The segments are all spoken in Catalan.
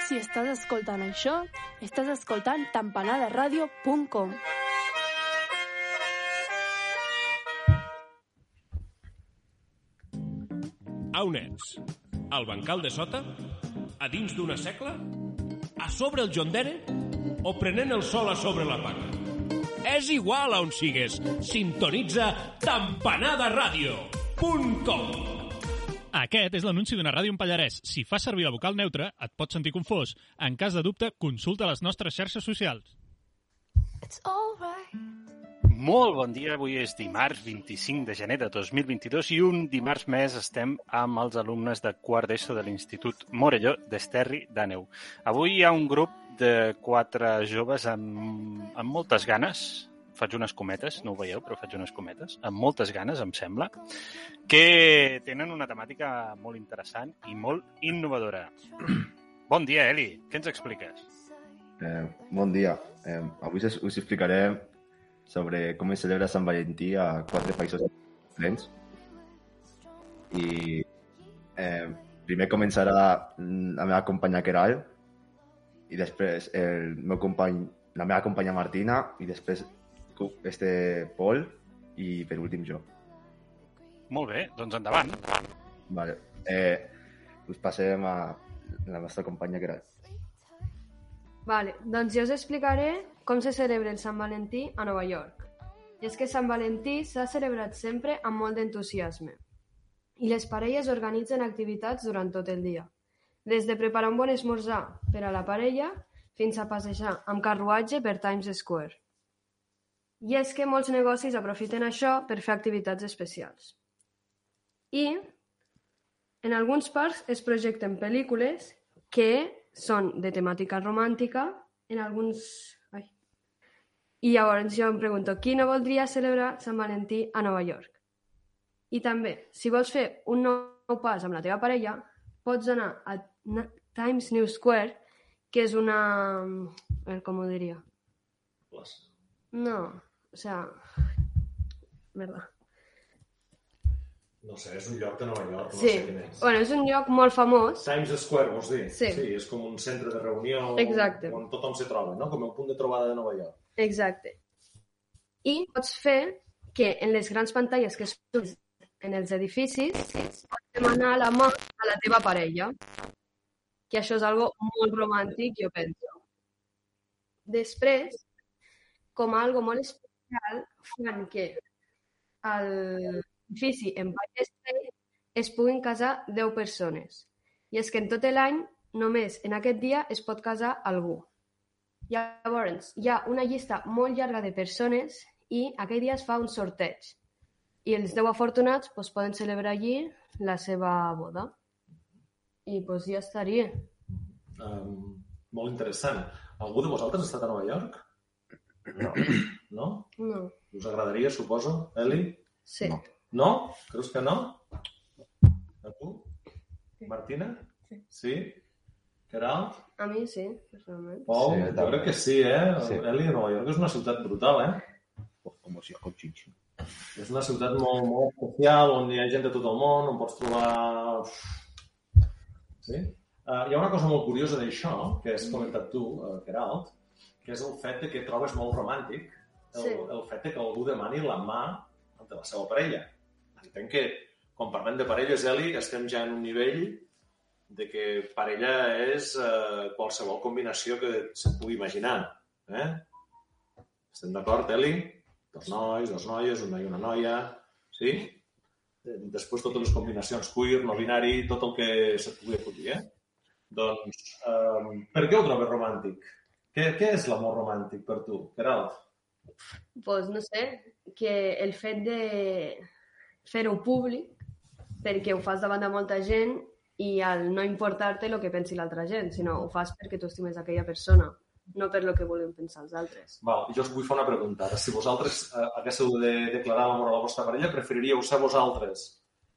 Si estàs escoltant això, estàs escoltant tampanadaradio.com. A on ets? Al bancal de sota? A dins d'una secla? A sobre el jondere? O prenent el sol a sobre la paca? És igual a on sigues. Sintonitza tampanadaradio.com. Aquest és l'anunci d'una ràdio en Pallarès. Si fas servir la vocal neutra, et pots sentir confós. En cas de dubte, consulta les nostres xarxes socials. Molt bon dia, avui és dimarts 25 de gener de 2022 i un dimarts més estem amb els alumnes de quart d'ESO de l'Institut Morelló d'Esterri d'Àneu. Avui hi ha un grup de 4 joves amb moltes ganes, faig unes cometes, no ho veieu, però faig unes cometes, amb moltes ganes, em sembla, que tenen una temàtica molt interessant i molt innovadora. Bon dia, Eli, què ens expliques? Bon dia. Avui us explicaré sobre com es celebra Sant Valentí a 4 països diferents. I primer començarà la meva companya Queralt, i després la meva companya Martina, i després Pol, i per últim jo. Molt bé, doncs endavant. Vale. Us passem a la nostra companya Queralt. Vale, doncs jo us explicaré com se celebra el Sant Valentí a Nova York. I és que Sant Valentí s'ha celebrat sempre amb molt d'entusiasme. I les parelles organitzen activitats durant tot el dia. Des de preparar un bon esmorzar per a la parella fins a passejar amb carruatge per Times Square. I és que molts negocis aprofiten això per fer activitats especials. I en alguns parcs es projecten pel·lícules que són de temàtica romàntica, en alguns... I llavors jo em pregunto, qui no voldria celebrar Sant Valentí a Nova York? I també, si vols fer un nou pas amb la teva parella, pots anar a Times New Square, que és una... A veure, com ho diria? Plaça. No, o sea... Merda. No sé, és un lloc de Nova York, no Sí. sé quin és. Bueno, és un lloc molt famós. Times Square, vols dir? Sí. Sí, és com un centre de reunió Exacte. on tothom se troba, no? Com un punt de trobada de Nova York. Exacte. I pots fer que en les grans pantalles que surten en els edificis pots demanar la mà a la teva parella. Que això és algo molt romàntic, jo penso. Després, com a algo molt especial, fan que a l'edifici Empire State es puguin casar 10 persones. I és que en tot l'any, només en aquest dia es pot casar algú. Llavors, hi ha una llista molt llarga de persones i aquell dia es fa un sorteig. I els 10 afortunats poden celebrar allí la seva boda. I ja estaria. Molt interessant. Algú de vosaltres ha estat a Nova York? No? No. Us agradaria, suposo, Eli? Sí. No? Creus que no? A tu? Martina? Sí? Queralt? A mi sí, personalment. Pol? Sí, Jo crec que sí, Sí. Eli, Nova York és una ciutat brutal, Com si con xinxo. És una ciutat molt, molt especial, on hi ha gent de tot el món, on pots trobar... Sí? Hi ha una cosa molt curiosa d'això, que has comentat tu, Queralt, que és el fet de que trobes molt romàntic el fet de que algú demani la mà de la seva parella. Entenc que, quan parlem de parelles, Eli, estem ja en un nivell de que parella és qualsevol combinació que se'n pugui imaginar. Estem d'acord, Eli? 2 nois, 2 noies, un noi i una noia, sí? Després totes les combinacions queer, no binari, tot el que se't pugui acollir, Doncs, per què ho trobes romàntic? Què és l'amor romàntic per tu, Queralt? Pues no sé, que el fet de fer-ho públic, perquè ho fas davant de molta gent i al no importar-te el que pensi l'altra gent, sinó ho fas perquè tu estimes aquella persona, no per el que volen pensar els altres. Val, jo us vull fer una pregunta. Si vosaltres haguéssiu de declarar l'amor a la vostra parella, preferiríeu ser vosaltres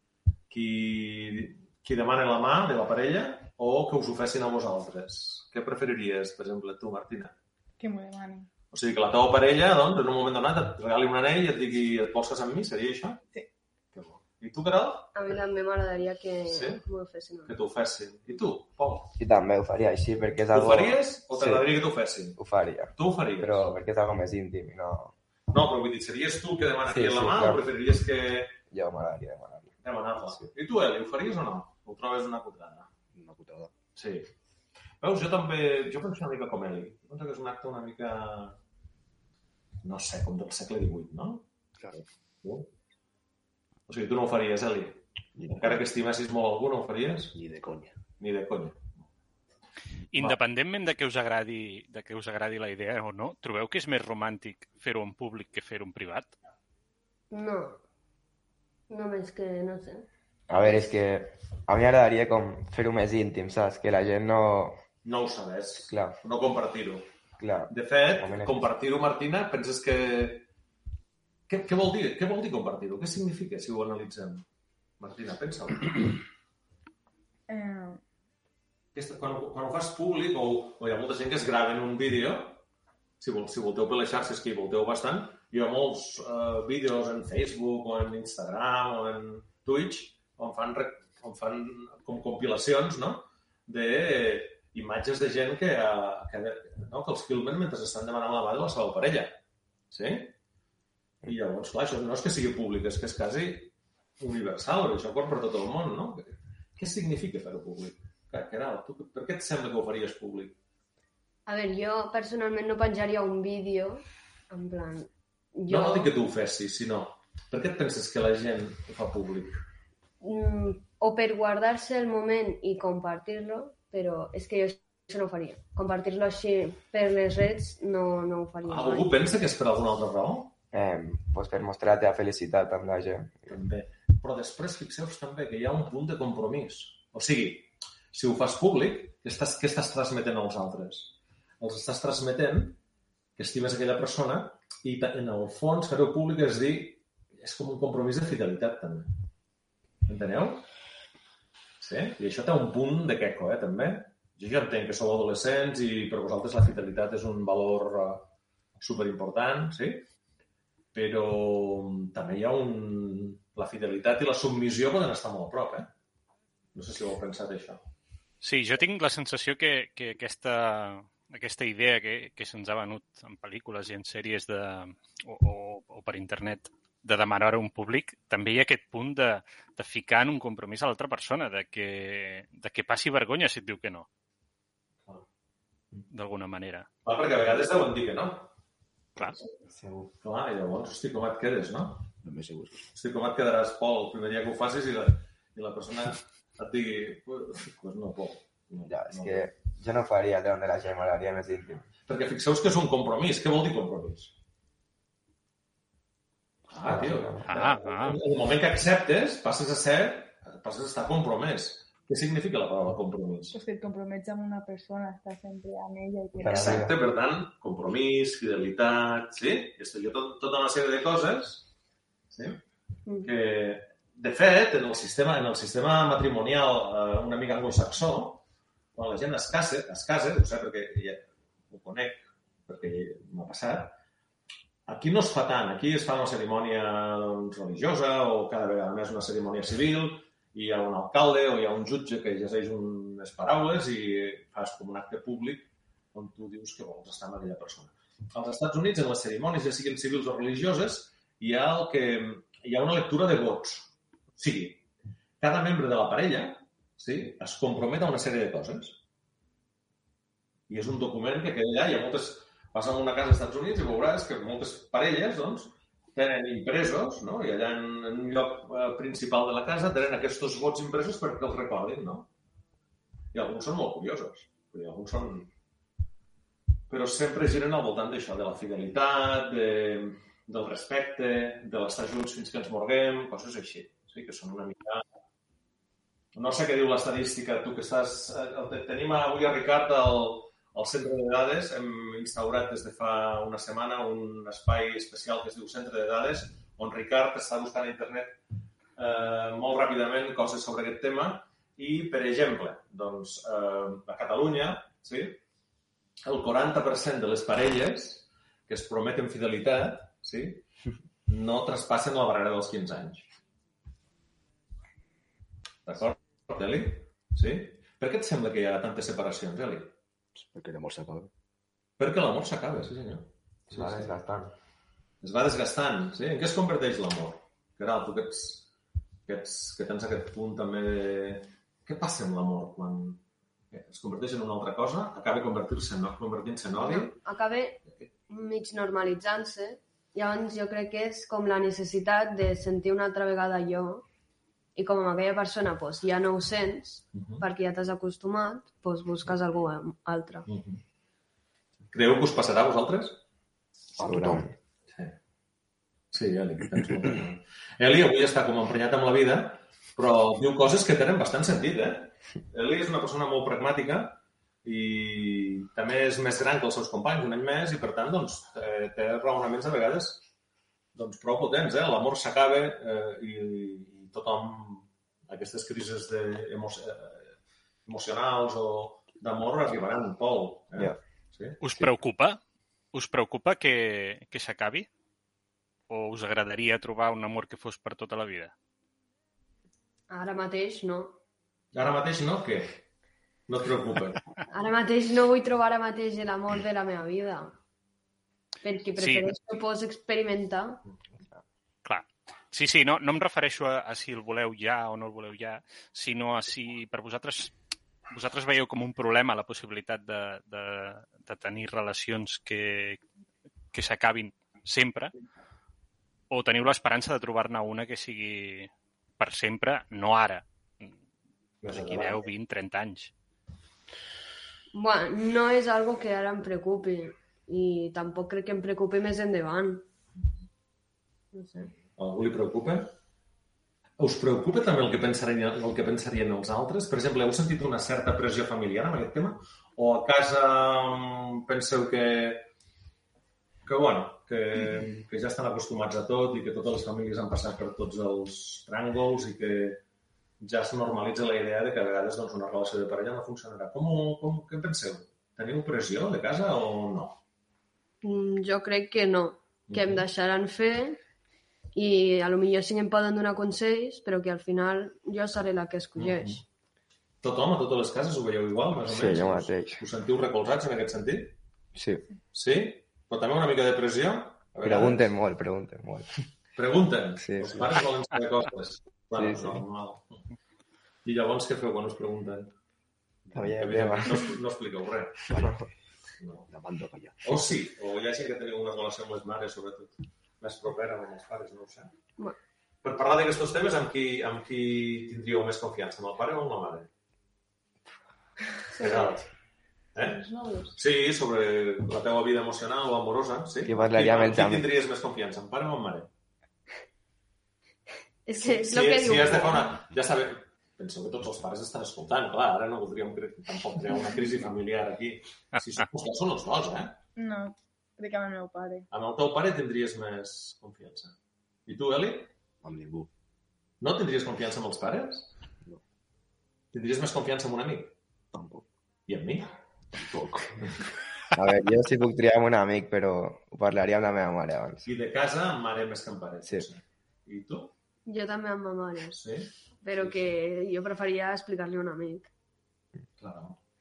qui demana la mà de la parella o que us ho fessin a vosaltres? Què preferiries, per exemple, tu, Martina? Que m'ho demani. O sigui, que la teva parella, doncs, en un moment donat et regali un anell i et digui et vols casar amb mi? Seria això? Sí. Que bo. I tu, Queralt? A mi també m'agradaria que Sí? m'ho fessin. Que t'ho fessin. I tu, Pol? I també ho faria així, perquè és Ho algo... faries o Sí. t'agradaria que t'ho fessin? Ho faria, Tu ho faries? però perquè és algo més íntim i no... No, però vull dir, series tu que demana Sí, aquí la sí, mà clar. o preferiries que Jo m'agradaria demanar-li. demanar-la? Sí. I tu, Eli, ho faries o no? Ho trobes una putada? Una putada. Sí. Veus, jo també... Jo penso una mica com Eli. Penso que és un acte una mica... No sé, com del segle XVIII, no? Claro. Tu? O sigui, tu no ho faries, Eli? Encara que estimessis molt algú, no ho faries? Ni de conya. Ni de conya. Independentment de que us agradi la idea o no, trobeu que és més romàntic fer-ho en públic que fer-ho en privat? No. Només que, no sé. A veure, és que a mi m'agradaria com fer-ho més íntim, saps? Que la gent no... No ho sabés. Clar, No compartir-ho. clar. De fet, Moment. compartir-ho, Martina, penses que... Què vol dir? Què vol dir compartir-ho? Què significa, si ho analitzem? Martina, pensa-ho. Quan ho fas públic, o hi ha molta gent que es grava en un vídeo, si volteu per les xarxes, que hi volteu bastant, hi ha molts vídeos en Facebook, o en Instagram, o en Twitch, on fan com compilacions, no?, d'imatges de gent que els filmen mentre estan demanant la mà de la seva parella. Sí? I llavors, clar, això no és que sigui públic, és que és quasi universal, perquè això corre per tot el món, no? Què significa fer-ho públic? Caral, tu per què et sembla que ho faries públic? A veure, jo personalment no penjaria un vídeo en plan... Jo... No dic que tu ho fessis, sinó per què et penses que la gent ho fa públic? O per guardar-se el moment i compartir-lo, però és que jo això no ho faria. Compartir-lo així per les redes no ho faria. Algú pensa que és per alguna altra raó? Pues per mostrar la teva felicitat amb la gent. També. Però després fixeu-vos també que hi ha un punt de compromís. O sigui, si ho fas públic, què estàs transmetent als altres? Els estàs transmetent que estimes aquella persona i en el fons fer-ho públic és com un compromís de fidelitat també. Enteneu? Sí? I això té un punt de queco, també. Jo ja entenc que sou adolescents i per vosaltres la fidelitat és un valor superimportant, sí? Però també hi ha la fidelitat i la submissió poden estar molt a prop, No sé si ho heu pensat, això. Sí, jo tinc la sensació que aquesta idea que se'ns ha venut en pel·lícules i en sèries o per internet de demanar a un públic, també hi ha aquest punt de ficar en un compromís a l'altra persona, de que passi vergonya si et diu que no. D'alguna manera. Clar, perquè a vegades deuen dir que no. Clar. Segur. Clar, i llavors, hosti, com et quedes, no? Només segur. Hosti, com et quedaràs, Pol, el primer dia que ho facis i la persona et digui pues no, Pol. No, Ja, és que jo no faria allò on la gent m'agradaria més íntim. Perquè fixeu-vos que és un compromís. Què vol dir compromís? Tio. En el moment que acceptes, passes a estar compromès. Què significa la paraula compromís? Pues que et compromets amb una persona, estàs sempre amb ella. Exacte, per tant, compromís, fidelitat, sí? I hi ha tota una sèrie de coses, sí? Que, de fet, en el sistema matrimonial una mica anglosaxó, quan la gent es casa, ho sé perquè ja ho conec, perquè m'ha passat, aquí no es fa tant, aquí es fa una cerimònia religiosa o cada vegada més una cerimònia civil, i hi ha un alcalde o hi ha un jutge que llegeix unes paraules i fas com un acte públic on tu dius que vols estar amb aquella persona. Als Estats Units, en les cerimònies, ja siguin civils o religioses, hi ha una lectura de vots. O sigui, cada membre de la parella es compromet a una sèrie de coses. I és un document que queda allà. Hi ha moltes... Vas a una casa als Estats Units i veuràs que moltes parelles, doncs, tenen impresos, no? I allà en un lloc principal de la casa tenen aquests vots impresos perquè els recordin, no? I alguns són molt curiosos. I alguns són... Però sempre giren al voltant d'això, de la fidelitat, del respecte, de l'estar junts fins que ens morguem, coses així. Sí, que són una mica... No sé què diu l'estadística. Tu que estàs... Tenim avui a Ricard al Centre de Dades. Hem instaurat des de fa una setmana un espai especial que es diu Centre de Dades, on Ricard està buscant a internet molt ràpidament coses sobre aquest tema i, per exemple, doncs, a Catalunya, sí, el 40% de les parelles que es prometen fidelitat, sí, no traspassen la barrera dels 15 anys. D'acord, Eli? Sí? Per què et sembla que hi ha tantes separacions, Eli? Perquè l'amor s'acaba. Perquè l'amor s'acaba, sí senyor. Es va desgastant. Es va desgastant, sí? En què es converteix l'amor? Caral, tu que tens aquest punt també de... Què passa amb l'amor quan es converteix en una altra cosa? Acaba convertint-se en odi? Acaba mig normalitzant-se. Llavors jo crec que és com la necessitat de sentir una altra vegada allò i com amb aquella persona ja no ho sents perquè ja t'has acostumat, busques algú altre. Creieu que us passarà a vosaltres? A tothom. Sí, Eli, que tens molt bé. Eli avui està com emprenyat amb la vida, però diu coses que tenen bastant sentit, Eli és una persona molt pragmàtica i també és més gran que els seus companys, un any més, i per tant doncs, té raonaments a vegades doncs, prou potents. L'amor s'acaba i tothom, aquestes crisis emocionals o d'amor arribaran, Pol. Sí? Us preocupa? Us preocupa que s'acabi? O us agradaria trobar un amor que fos per tota la vida? Ara mateix no. Ara mateix no? Què? No et preocupa? Ara mateix no vull trobar ara mateix l'amor de la meva vida. Perquè prefereixo experimentar. Clar. Sí, no em refereixo a si el voleu ja o no el voleu ja, sinó a si per vosaltres veieu com un problema la possibilitat de tenir relacions que s'acabin sempre, o teniu l'esperança de trobar-ne una que sigui per sempre, no ara, d'aquí 10, 20, 30 anys. Bueno, no és algo que ara em preocupi i tampoc crec que em preocupi més endavant. No sé. Algú li preocupa? Us preocupa també el que pensarien els altres? Per exemple, heu sentit una certa pressió familiar en aquest tema? O a casa penseu que ja estan acostumats a tot i que totes les famílies han passat per tots els tràngols i que ja es normalitza la idea de que a vegades doncs, una relació de parella no funcionarà. Què en penseu? Teniu pressió de casa o no? Jo crec que no, que em deixaran fer i potser sí que em poden donar consells, però que al final jo seré la que escolleix. Tothom, a totes les cases, ho veieu igual, més o menys? Sí, jo mateix. Us sentiu recolzats en aquest sentit? Sí. Sí? Però també una mica de pressió? Pregunten molt. Pregunten? Sí. Els pares volen saber coses. Bueno, sí. Normal. I llavors què feu quan us pregunten? No expliqueu res. No. O sí, o hi ha gent que teniu una relació amb les mares, sobretot. Més propera amb els pares, no ho sé. Bueno. Per parlar d'aquests temes, amb qui tindríeu més confiança? Amb el pare o amb la mare? Sí, sobre la teva vida emocional o amorosa, sí? Qui parlaria amb els amics? Qui tindries més confiança, amb pare o amb mare? És que és el que diu. Si has de fer una... Ja sabeu, penseu que tots els pares estan escoltant, clar, ara no voldríem tampoc crear una crisi familiar aquí. Si vostès són els dos, No, crec que amb el meu pare. Amb el teu pare tindries més confiança. I tu, Eli? Amb ningú. No tindries confiança amb els pares? No. Tindries més confiança amb un amic? Tampoc. I amb mi? Tampoc. A veure, jo sí puc triar amb un amic, però ho parlaria amb la meva mare abans. I de casa, amb mare més que amb pare. Sí. I tu? Jo també amb ma mare. Sí? Però que jo preferia explicar-li a un amic. Clar.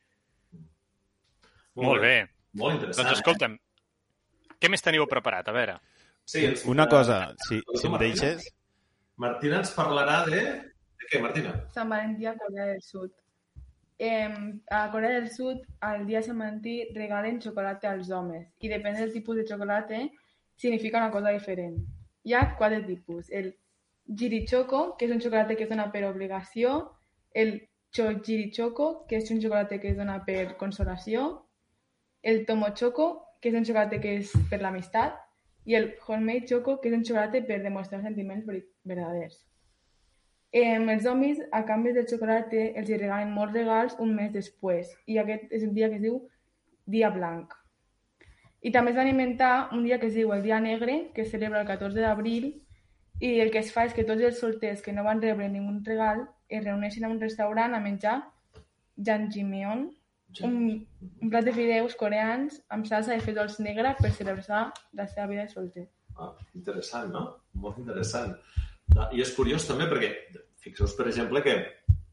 Molt bé. Molt interessant. Doncs escolta'm, què més teniu preparat? A veure. Sí, una cosa, si em deixes... Martina ens parlarà de... De què, Martina? Sant Valentí a Corea del Sud. A Corea del Sud, al dia de Sant Valentí, regalen xocolata als homes. I depèn del tipus de xocolata, significa una cosa diferent. Hi ha 4 tipus. El Jirichoco, que és un xocolata que es dona per obligació. El Chojirichoco, que és un xocolata que es dona per consolació. El Tomochoco, que és un xocolata que és per l'amistat. I el Homemade Choco, que és un xocolata per demostrar sentiments verdaders. Els homes, a canvi del xocolata, els regalen molts regals un mes després. I aquest és un dia que es diu Dia Blanc. I també es va inventar un dia que es diu el Dia Negre, que es celebra el 14 d'abril, i el que es fa és que tots els solters que no van rebre ningú regal es reuneixen en un restaurant a menjar jjimyeon, un plat de fideus coreans amb salsa de fesols negra per celebrar la seva vida de solter. Interessant, no? Molt interessant. I és curiós també perquè, fixeu-vos, per exemple, que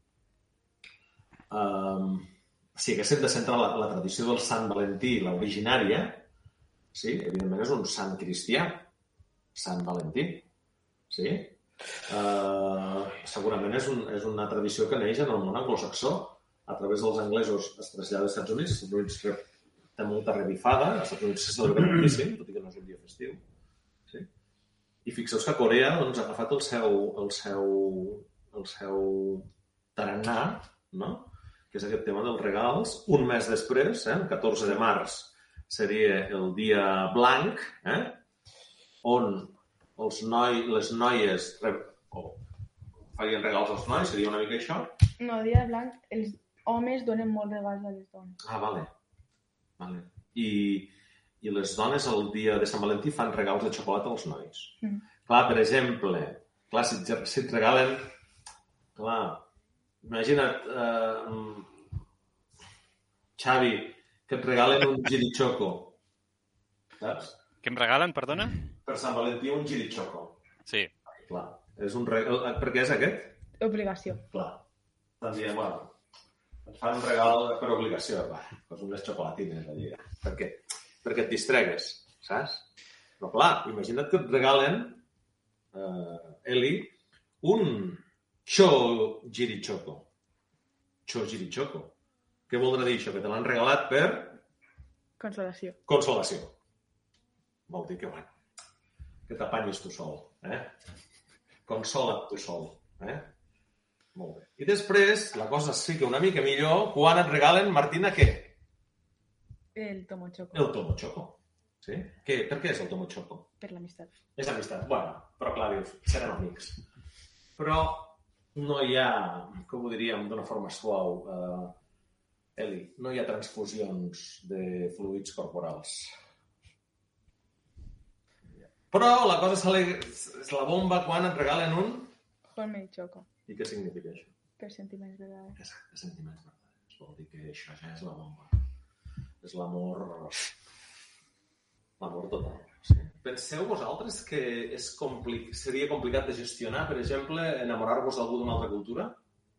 si haguéssim de centrar la tradició del Sant Valentí, l'originària, sí, evidentment és un sant cristià, Sant Valentí, sí? Segurament és una tradició que neix en el món anglosaxó. A través dels anglesos es trasllada als Estats Units. Els Estats Units té molta revifada. Als Estats Units se celebra moltíssim, tot i que no és un dia festiu. Sí? I fixeu que Corea doncs, ha agafat el seu tarannà, no? Que és aquest tema dels regals. Un mes després, el 14 de març, seria el dia blanc, on les noies farien regals als nois, seria una mica això? No, el dia blanc, els homes donen molts regals a les dones. Ah, vale. I les dones el dia de Sant Valentí fan regals de xocolata als nois. Clar, per exemple, si et regalen... Clar, imagina't, Xavi, que et regalen un girichoco. Saps? Què em regalen, perdona? Per Sant Valentí un girichoco. Sí. Clar, és un regal... Per què és aquest? Obligació. Clar. Estan dient, bueno, et fan un regal per obligació. Va, doncs unes xocolatines allà. Per què? Perquè et distregues, saps? Però clar, imagina't que et regalen, Eli, un cho girichoco. Cho girichoco. Què voldrà dir això? Que te l'han regalat per... Consolació. Consolació. Vol dir que, bueno, que t'apanyis tu sol, Consola't tu sol, Molt bé. I després, la cosa es fica una mica millor quan et regalen, Martina, què? El tomochoco. El tomochoco. Sí? Per què és el tomochoco? Per l'amistat. És amistat. Bueno, però clar, dius, serem amics. Però no hi ha, com ho diríem d'una forma suau, Eli, no hi ha transfusions de fluids corporals. Però la cosa és la bomba quan et regalen un... Juanme y Choco. I què significa això? Per sentiments verdaders. Exacte, sentiments verdaders. Vol dir que això ja és la bomba. És l'amor... L'amor total. Sí. Penseu vosaltres que seria complicat de gestionar, per exemple, enamorar-vos d'algú d'una altra cultura?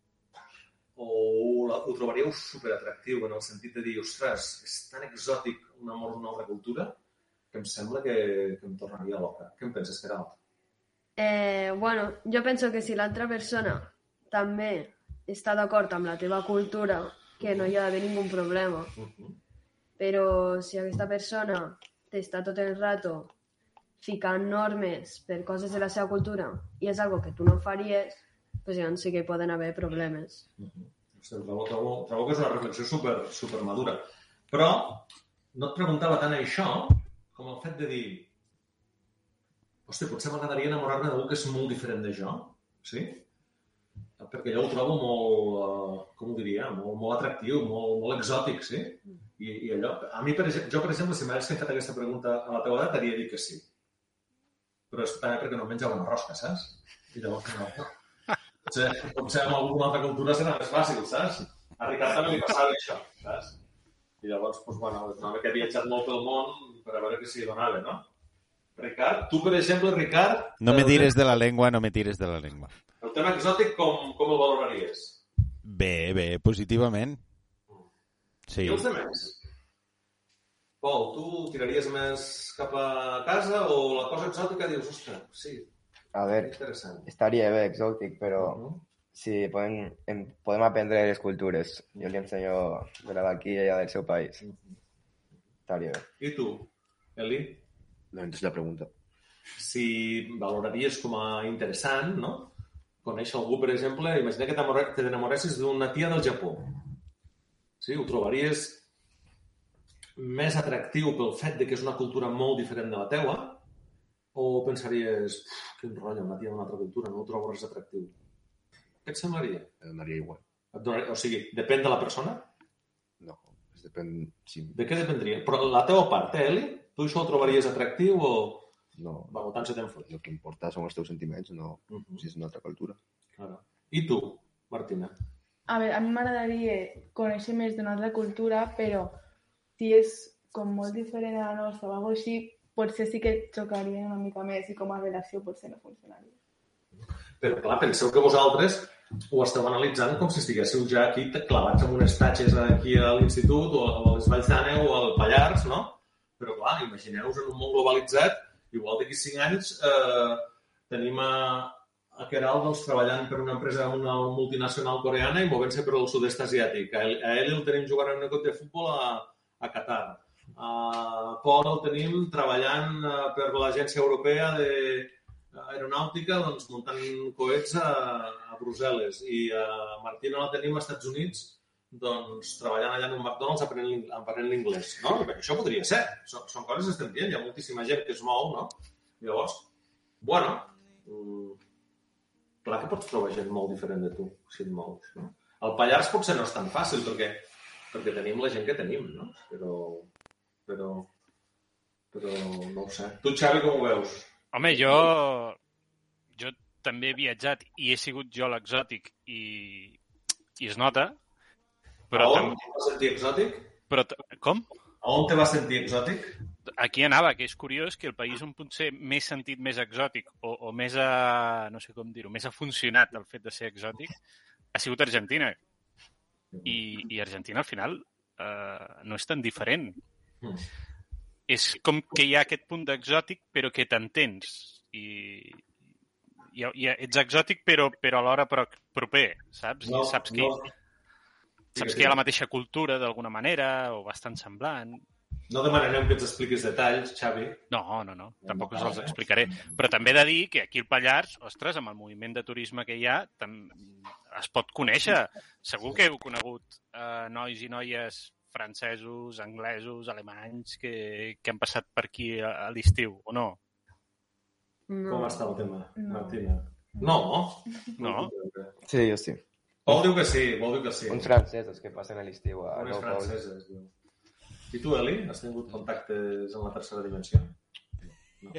O ho trobaríeu superatractiu en el sentit de dir, ostres, és tan exòtic un amor d'una altra cultura que em sembla que em tornaria loca. Què en penses, Queralt? Bueno, jo penso que si l'altra persona també està d'acord amb la teva cultura, que no hi ha d'haver ningú problema. Però si aquesta persona t'està tot el rato ficant normes per coses de la seva cultura i és algo que tu no faries, doncs llavors sí que hi poden haver problemes. Trobo que és una reflexió super madura. Però no et preguntava tant això com el fet de dir hòstia, potser m'agradaria enamorar-me d'algú que és molt diferent de jo, sí? Perquè jo ho trobo molt, com ho diria, molt atractiu, molt exòtic, sí? I allò, a mi, per exemple, si m'haguessin fet aquesta pregunta a la teva edat, t'hauria dit que sí. Però és també perquè no menjava una rosca, saps? I llavors no. Potser amb alguna altra cultura serà més fàcil, saps? A Ricard també li passava això, saps? I llavors, doncs, bueno, és un home que ha viatjat molt pel món per a veure què s'hi donava, no? Ricard, tu, per exemple, Ricard... No me tires de la lengua, no me tires de la lengua. El tema exòtic, com el valoraries? Bé, positivament. Sí. I els demés? Pol, tu tiraries més cap a casa o la cosa exòtica dius, ostres, sí, a ver, interessant. Estaria bé exòtic, però sí, podem aprendre les cultures. Jo li ensenyo de la d'aquí i allà del seu país. Estaria bé. I tu, Eli? No entes la pregunta. Si valoraries com a interessant, no? Conèixer algú, per exemple, imagina que t'enamoressis d'una tia del Japó. Sí? Ho trobaries més atractiu pel fet de que és una cultura molt diferent de la teua? O pensaries, quin rotllo, una tia d'una altra cultura, no ho trobo res atractiu? Què et semblaria? Em donaria igual. O sigui, depèn de la persona? No, depèn... Sí. De què dependria? Però la teva part, Eli? Tu això ho trobaries atractiu o... No. Va, tant se te'n fot. El que importa són els teus sentiments, no si és una altra cultura. Claro. I tu, Martina? A veure, a mi m'agradaria conèixer més d'una altra cultura, però si és com molt diferent a la nostra o alguna cosa així, potser sí que xocaria una mica més i com a relació potser no funcionaria. Però clar, penseu que vosaltres ho esteu analitzant com si estiguéssiu ja aquí clavats amb unes tatxes aquí a l'institut o a les Valls d'Àneu o al Pallars, no? Però clar, imagineu-vos en un món globalitzat, igual d'aquí 5 anys tenim a Queralt doncs, treballant per una empresa, una multinacional coreana i movent-se per el sud-est asiàtic. A ell el tenim jugant en un equip de futbol a Qatar. A Pol el tenim treballant per l'Agència Europea d'Aeronàutica, doncs, muntant coets a Brussel·les. I a Martina la tenim als Estats Units doncs, treballant allà en un McDonald's aprenent l'inglès. No? Això podria ser. Són coses que estem dient. Hi ha moltíssima gent que es mou, no? Llavors, bueno, clar que pots trobar gent molt diferent de tu, si et mous, no? El Pallars potser no és tan fàcil, perquè tenim la gent que tenim, no? Però no ho sé. Tu, Xavi, com ho veus? Home, jo també he viatjat i he sigut jo l'exòtic i es nota. Però on te vas sentir exòtic? Com? A on te vas sentir exòtic? Aquí anava, que és curiós que el país on potser m'he sentit més exòtic o més no sé com dir-ho, més ha funcionat el fet de ser exòtic, ha sigut Argentina. I Argentina, al final, no és tan diferent. És com que hi ha aquest punt d'exòtic, però que t'entens. I ets exòtic, però alhora proper, saps? No, saps que hi ha la mateixa cultura, d'alguna manera, o bastant semblant. No demanarem que ens expliquis detalls, Xavi. No. Tampoc us els explicaré. Però també he de dir que aquí al Pallars, ostres, amb el moviment de turisme que hi ha, es pot conèixer. Segur que heu conegut nois i noies francesos, anglesos, alemanys, que han passat per aquí a l'estiu, o no? Com està el tema, Martina? No? Sí, jo sí. Vol dir que sí. Uns francesos que passen a l'estiu a Unes Nou Pol. franceses, diu. I tu, Eli, has tingut contactes en la tercera dimensió? No.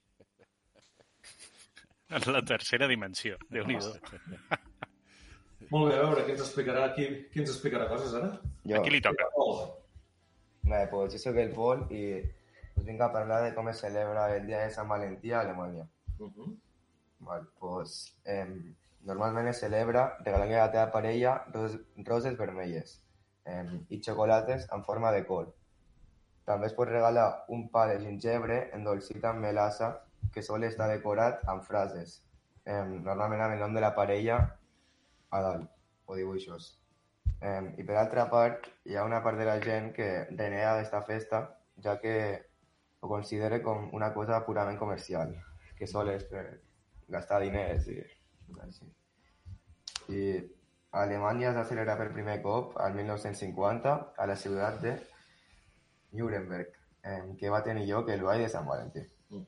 En la tercera dimensió, Déu-n'hi-do. Molt bé, a veure, qui ens explicarà coses ara? Jo. A qui li toca? Vale, pues yo soy el Paul y os vengo a hablar de cómo se celebra el Día de San Valentín a Alemania. Vale, pues normalment es celebra regalant a la teva parella roses vermelles i xocolates en forma de col. També es pot regalar un pa de gingebre endolcit amb melassa que sol estar decorat amb frases, normalment amb el nom de la parella a dalt, o dibuixos. I per altra part, hi ha una part de la gent que renega d'esta festa, ja que ho considera com una cosa purament comercial, que sol és per gastar diners i així. I a Alemanya es va celebrar per primer cop al 1950 a la ciutat de Nuremberg, que va tenir lloc el ball de Sant Valentí.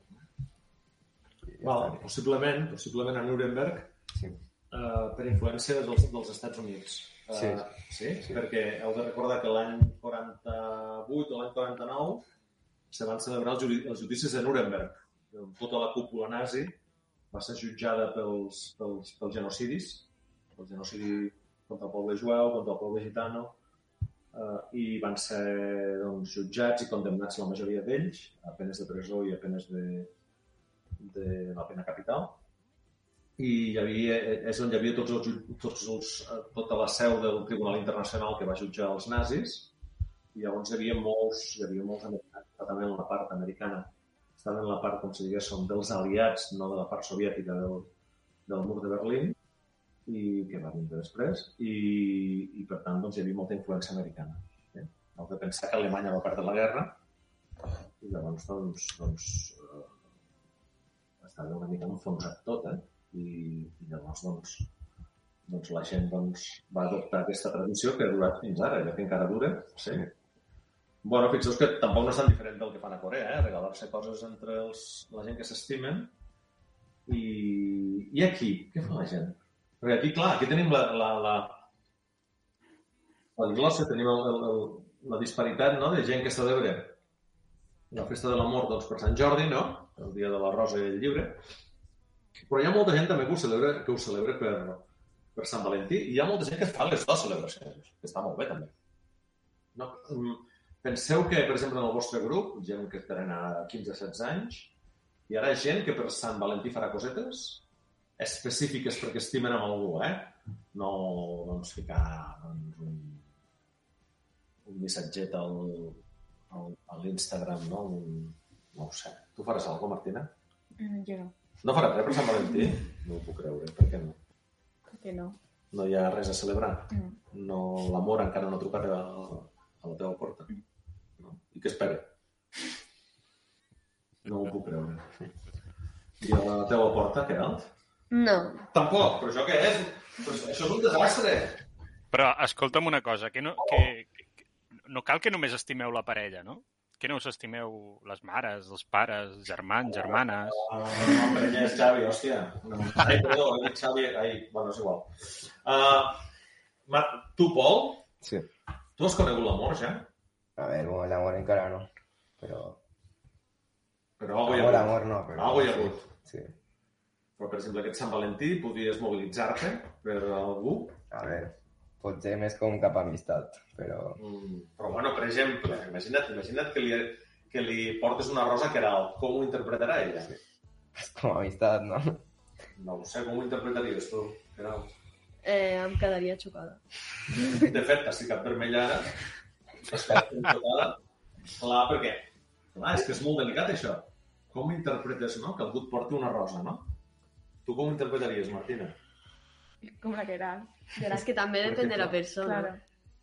Possiblement a Nuremberg, sí. Per influència dels Estats Units. Sí? Perquè heu de recordar que l'any 48 o l'any 49 se van celebrar els judicis de Nuremberg. Tota la cúpula nazi va ser jutjada pels genocidis, el genocidi contra el poble jueu, contra el poble gitano, i van ser jutjats i condemnats la majoria d'ells a penes de presó i a penes de la pena capital. I és on hi havia tota la seu del Tribunal Internacional que va jutjar els nazis, i llavors hi havia molts americans, també en la part americana. Estaven en la part, com si diguéssim, dels aliats, no de la part soviètica del mur de Berlín, i que va vindre després, i per tant hi havia molta influència americana. Heu de pensar que Alemanya va perdre la guerra, i llavors estava una mica enfonsat tot, i llavors la gent va adoptar aquesta tradició que ha durat fins ara, ja que encara dura. Sí. Bueno, fixeu que tampoc no és tan diferent del que fan a Corea, regalar-se coses entre la gent que s'estimen. I aquí, què fa la gent? Perquè aquí, clar, aquí tenim la glossa, tenim la disparitat, no?, de gent que celebra la festa de l'amor per Sant Jordi, no?, el dia de la rosa i el llibre, però hi ha molta gent també que ho celebra per Sant Valentí, i hi ha molta gent que fa les dues celebracions, que està molt bé també. No? Penseu que, per exemple, en el vostre grup, gent que tenen a 15-16 anys, hi haurà gent que per Sant Valentí farà cosetes específiques perquè estimen amb algú, no doncs, ficar doncs, un missatget a l'Instagram, no? No ho sé. Tu faràs alguna cosa, Martina? Jo no. No faràs res per Sant Valentí? No ho puc creure. Per què no? Per què no? No hi ha res a celebrar? No. L'amor encara no ha trucat a la teva porta? No? I què espera? No ho puc creure. I a la teva porta, Queralt? No. Tampoc, però això què és? Però això és un desastre. Però escolta'm una cosa, que no cal que només estimeu la parella, no? Que no us estimeu les mares, els pares, germans, germanes... No, parella és Xavi, hòstia. Ai, perdó, Xavi... Ai, bueno, és igual. Tu, Pol? Sí. Tu has conegut l'amor, ja? A ver, bueno, el amor encara no, però... Però algo hi ha hagut. Amor no, però... Algo hi ha hagut. Sí. Però, per exemple, aquest Sant Valentí podies mobilitzar-te per algú? A ver, potser més com cap amistat, però... Però, bueno, per exemple, imagina't que li portes una rosa a Queralt. Com ho interpretarà ella? Sí. Com amistat, no? No ho sé, com ho interpretaries tu, Queralt? Em quedaria xocada. De fet, t'has ficat vermella ara. T'has ficat xocada. Clar, perquè... Clar, és que és molt delicat, això. Com interpretes, no?, que algú et porti una rosa, no? Tu com ho interpretaries, Martina? Com la Queralt. És que també depèn de la persona. Claro.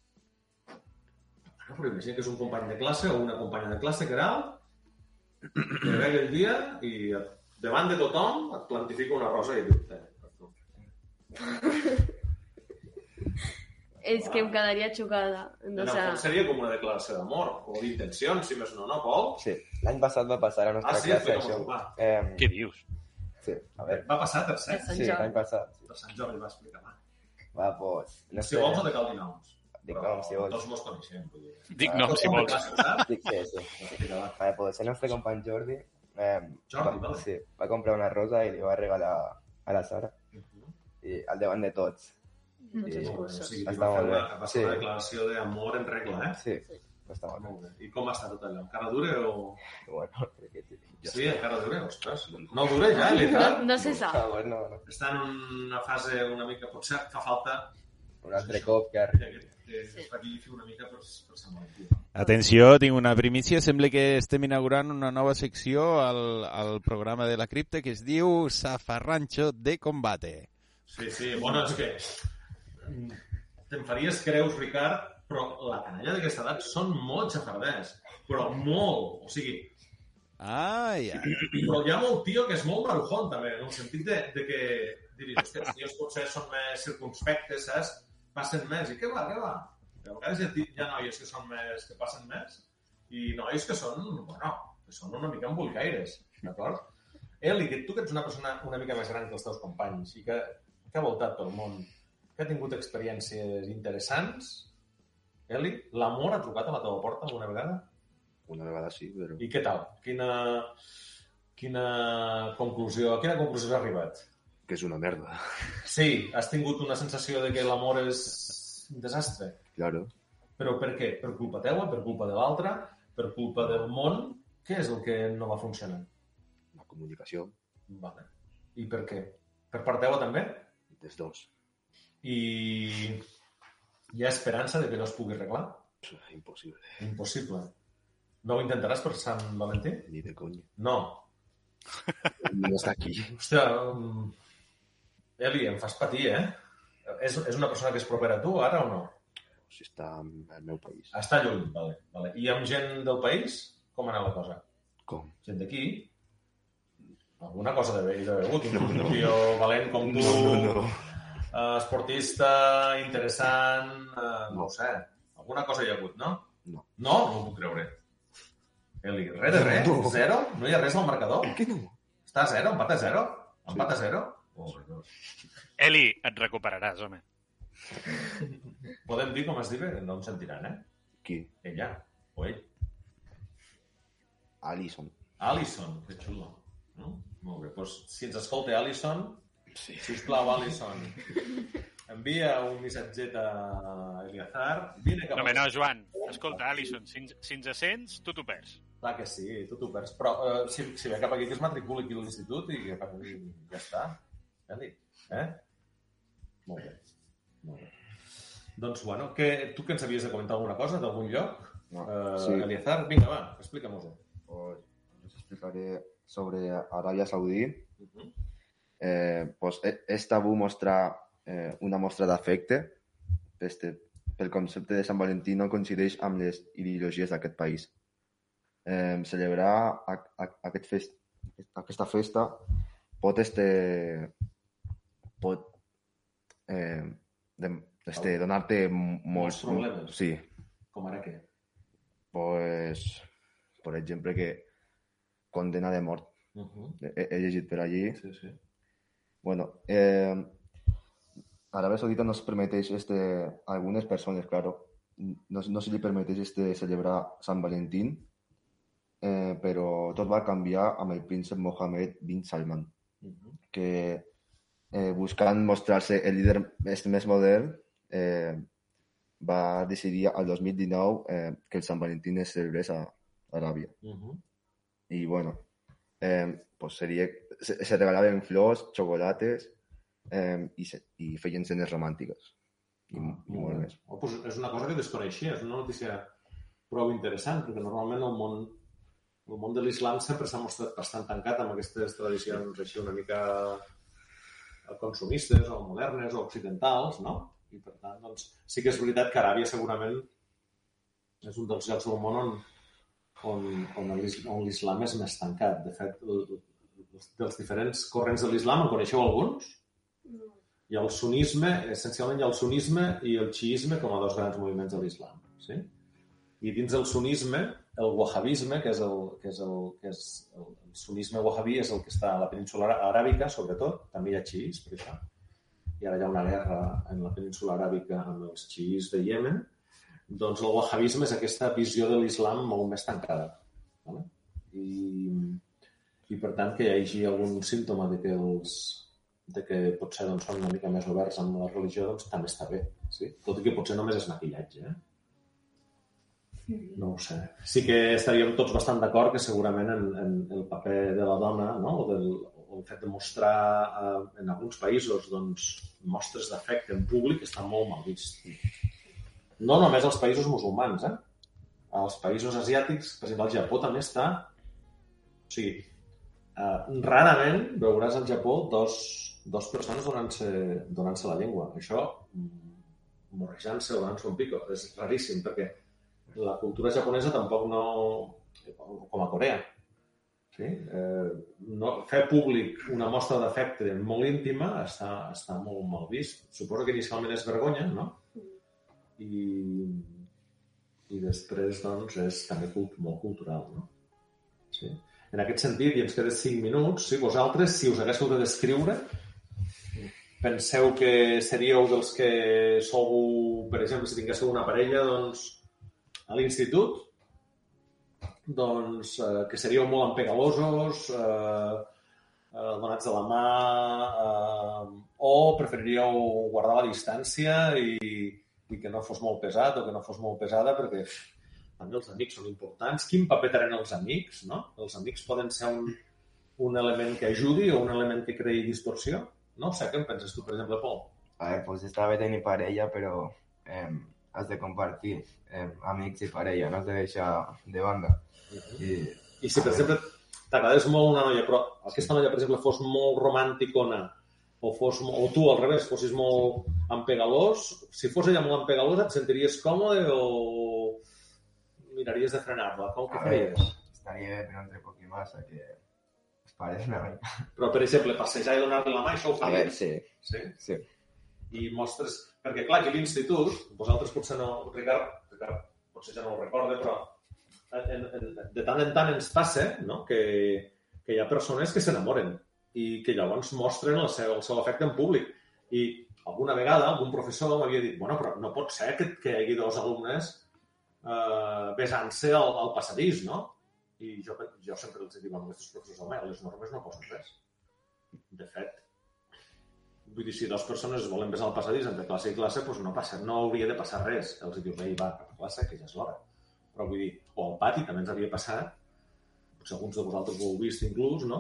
Però imagina que és un company de classe o una companya de classe, Queralt, que ve aquell dia i davant de tothom et plantifica una rosa i diu... És que em quedaria xocada. No, seria com una declaració d'amor o d'intencions, si més no, Pol? Sí, l'any passat va passar a la nostra classe això. Què dius? Sí, a ver. Va passar a tercer? Sí, l'any passat. Per Sant Jordi va explicar mal. Va, pues... No si vols no te cal dir noms. Dic noms, si vols. Tots mos coneixem. Dic noms, si vols. Dic que sí. Vale, pues el nostre company Jordi... Jordi, vale. Sí, va comprar una rosa i li va regalar a la Sara. I al davant de tots. Moltes coses. O sigui, va fer una declaració d'amor en regla, eh? Sí, està molt bé. I com està tot allò? Encara dura o...? Bueno, crec que sí. Sí, encara dura, ostres. No dura ja, literal? No se sap. No. Està en una fase una mica... Potser fa falta... Un altre cop que arribi. Que espavillifi una mica per Sant Valentí. Atenció, tinc una primícia. Sembla que estem inaugurant una nova secció al programa de la cripta que es diu Zafarrancho de Combate. Sí. Bueno, és que... Te'n faries creus, Ricard, però la canalla d'aquesta edat són molt xafarders. Però molt. O sigui... Ja. Però hi ha molt tio que és molt marujón, també, en el sentit de que... Diries, hòstia, els tios potser són més circunspectes, saps? Passen més. I què va? A vegades hi ha noies que són més... que passen més i nois que són, bueno, que són una mica embolicaires, d'acord? Eli, que tu que ets una persona una mica més gran que els teus companys i que ha voltat pel món, que ha tingut experiències interessants, Eli, l'amor ha trucat a la teva porta alguna vegada? Una vegada sí, però... I què tal? Quina conclusió has arribat? Que és una merda. Sí, has tingut una sensació de que l'amor és un desastre? Claro. Però per què? Per culpa teua? Per culpa de l'altre? Per culpa del món? Què és el que no va funcionar? La comunicació. Vale. I per què? Per part teua també? Des dos. I hi ha esperança de que no es pugui arreglar? Impossible. Impossible. No ho intentaràs per Sant Valentí? Ni de conya. No. No està aquí. Hòstia, Eli, em fas patir, eh? És una persona que és propera a tu, ara o no? Si està al meu país. Està lluny, vale. I amb gent del país, com anava la cosa? Com? Gent d'aquí? Alguna cosa d'haver hagut. Un tio valent com tu, esportista, interessant, no ho sé. Alguna cosa hi ha hagut, no? No. No? No ho puc creure. Eli, res de res? Zero? No hi ha res al marcador? Què no? Està a zero? Empat a zero? Empat a zero? Eli, et recuperaràs, home. Podem dir com es diu? No em sentiran, eh? Qui? Ella. O ell. Alison. Alison, que xulo. No? Molt bé, doncs si ens escolta Alison, sisplau, Alison, envia un missatget a Eliazar. No, Joan, escolta, Alison, si ens sents, tu t'ho perds. Clar que sí, tu t'ho perds. Però si ve cap aquí que es matriculi aquí a l'institut i ja està. Eli, Molt bé. Molt bé. Doncs, bueno, tu que ens havies de comentar alguna cosa d'algun lloc? No, sí. Eliazar, vinga, va, explica-mos-ho. Pues, os explicaré sobre Arabia Saudí. Pues, esta va mostrar una mostra d'afecte pel concepte de Sant Valentí no coincideix amb les ideologies d'aquest país. Celebrar aquesta festa pot donar-te molts problemes. Sí. Com ara què? Pues, per exemple, que condena de mort. He llegit per allí. Sí. Bueno, Arabia Saudita no es permeteix a algunes persones, claro, no se li permeteix celebrar Sant Valentín, però tot va canviar amb el príncep Mohammed bin Salman, que buscant mostrar-se el líder més modern, va decidir al 2019 que el Sant Valentín es celebrés a Aràbia. I bueno, pues se regalaven flors, xocolates i feien cenes romàntiques. I molt més. Pues és una cosa que desconeixia, és una notícia prou interessant, perquè normalment el món de l'islam sempre s'ha mostrat bastant tancat amb aquestes tradicions així una mica consumistes o modernes o occidentals, no? I per tant, doncs, sí que és veritat que Aràbia segurament és un dels llocs del món on l'islam és més tancat. De fet, dels diferents corrents de l'islam, en coneixeu alguns? Hi ha el sunisme, essencialment hi ha el sunisme i el xiisme com a dos grans moviments de l'islam. Sí? I dins del sunisme, el wahhabisme, que és el sunisme wahhabi, és el que està a la península aràbica, sobretot. També hi ha xiís, per això. I ara hi ha una guerra en la península aràbica amb els xiís de Iemen. Doncs el wahhabisme és aquesta visió de l'islam molt més tancada. Vale? I per tant, que hi hagi algun símptoma de que potser doncs, són una mica més oberts amb la religió, doncs també està bé. Sí? Tot i que potser només és maquillatge. No ho sé. Sí que estaríem tots bastant d'acord que segurament en el paper de la dona, no? O el fet de mostrar en alguns països doncs, mostres d'afecte en públic està molt mal vist. No només als països musulmans, als països asiàtics, per exemple, al Japó també està... O sigui, rarament veuràs al Japó dos persones donant-se la llengua. Això, morrejant-se o donant-se un pico. És raríssim, perquè la cultura japonesa tampoc no... Com a Corea. Sí? Fer públic una mostra d'afecte molt íntima està molt mal vist. Suposo que inicialment és vergonya, no? I després, doncs, és també molt cultural, no? Sí. En aquest sentit, i ens queden 5 minuts, si vosaltres, si us haguéssiu de descriure, penseu que seríeu dels que sou, per exemple, si tinguéssiu una parella, doncs, a l'institut, doncs, que seríeu molt empegalosos, donats de la mà, o preferiríeu guardar la distància i que no fos molt pesat o que no fos molt pesada, perquè també els amics són importants. Quin paper tenen els amics, no? Els amics poden ser un element que ajudi o un element que creï distorsió? No sé, què en penses tu, per exemple, Pol? A ver, pues està bé tenir parella, però has de compartir amics i parella, no has de deixar de banda. I si, per exemple, t'agradés molt una noia, però aquesta noia, per exemple, fos molt romànticona, o tu, al revés, fossis molt empegalós, si fos ella molt empegalosa, et sentiries còmode o miraries de frenar-la? Com que faries? Estaria bé, però entre poc i massa, que es pareix una mica. Però, per exemple, passejar i donar-li la mà, això ho faries? A veure, sí. I mostres... Perquè, clar, aquí a l'institut, vosaltres potser no... Ricard potser ja no ho recorda, però de tant en tant ens passa, no?, que hi ha persones que s'enamoren i que llavors mostren el seu afecte en públic. I alguna vegada algun professor m'havia dit, bueno, però no pot ser que hi hagi dos alumnes besant-se al passadís, no? I jo sempre els dic amb aquests professors, home, les normes no posen res. De fet, vull dir, si dues persones es volen besar al passadís entre classe i classe, doncs no hauria de passar res. Els dius, ei, va, a classe, que ja és l'hora. Però vull dir, o al pati també ens havia passat, potser alguns de vosaltres ho heu vist inclús, no?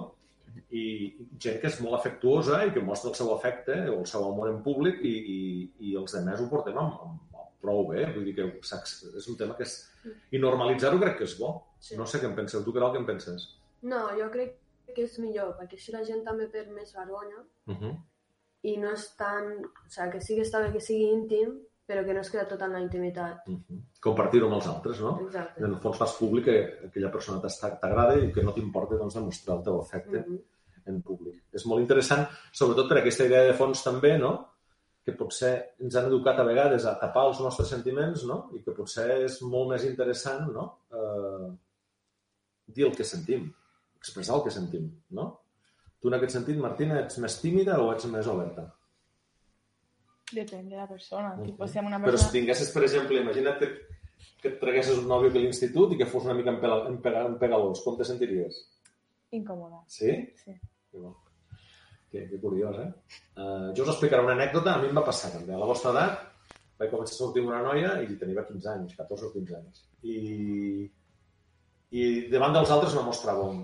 I gent que és molt afectuosa i que mostra el seu afecte o el seu amor en públic i els demés ho portem amb prou bé. Vull dir que és un tema que és... I normalitzar-ho crec que és bo. Sí. No sé què en penseu. Tu, Queralt, què en penses? No, jo crec que és millor, perquè així la gent també perd més vergonya i no és tan... O sigui, que sí que està bé que sigui íntim, però que no es queda tot en la intimitat. Compartir-ho amb els altres, no? Exacte. En el fons fas públic que aquella persona t'agrada i que no t'importa doncs, demostrar el teu afecte en públic. És molt interessant, sobretot per aquesta idea de fons també, no? Que potser ens han educat a vegades a tapar els nostres sentiments, no? I que potser és molt més interessant, no? Dir el que sentim, expressar el que sentim, no? Tu, en aquest sentit, Martina, ets més tímida o ets més oberta? Depèn de la persona. Tipo, si una persona... Però si tinguessis, per exemple, imagina't que et traguessis un nòvio a l'institut i que fos una mica empegalós, com te sentiries? Incòmoda. Sí? Sí. Que curiós, eh? Jo us explicaré una anècdota. A mi em va passar també. A la vostra edat vaig començar a sortir amb una noia i tenia 15 anys, 14 o 15 anys. I davant dels altres no mostràvem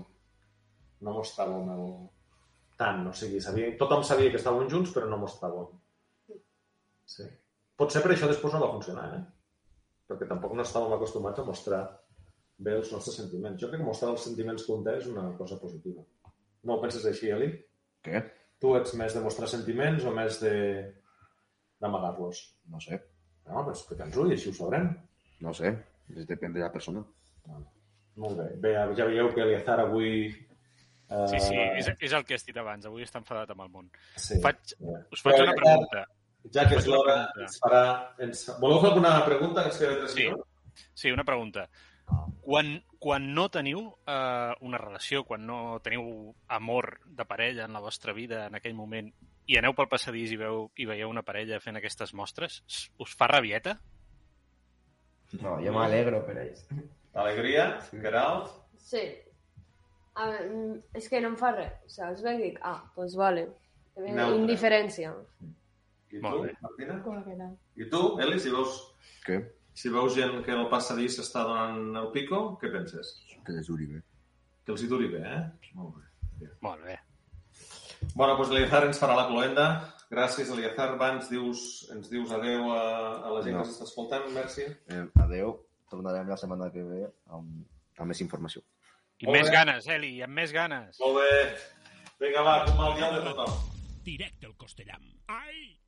tant. O sigui, tothom sabia que estàvem junts, però no mostràvem. Sí. Potser per això després no va funcionar, perquè tampoc no estàvem acostumats a mostrar bé els nostres sentiments. Jo crec que mostrar els sentiments que un té és una cosa positiva. No ho penses així, Eli? Què? Tu ets més de mostrar sentiments o més d'amagar-los? No sé. No, però explica'ns-ho i així ho sabrem. No sé, depèn de la persona. Molt bé. Bé, ja veieu que Eliazar avui... Sí, és el que has dit abans. Avui està enfadat amb el món. Sí. Us faig una pregunta. Ja que és l'hora, voleu fer alguna pregunta? Sí, una pregunta. Quan no teniu una relació, quan no teniu amor de parella en la vostra vida en aquell moment i aneu pel passadís i veieu una parella fent aquestes mostres, us fa rabieta? No, jo m'alegro per ells. Alegria? Queralt? Sí. A veure, és que no em fa res. Saps? Venc i dic, doncs vale. Indiferència. I tu, Martina? I tu, Eli, si veus... Què? Si veus gent que el passadís s'està donant el pico, què penses? Que els duri bé. Que els hi duri bé, Molt bé. Molt bé. Bueno, doncs l'Eliazar ens farà la cloenda. Gràcies, Eliazar. Ens dius adeu a la gent que s'està escoltant. Merci. Adeu. Tornarem la setmana que ve amb més informació. I més ganes, Eli, amb més ganes. Molt bé. Vinga, va, com mal dia de tothom. Directe al Costellam. Ai!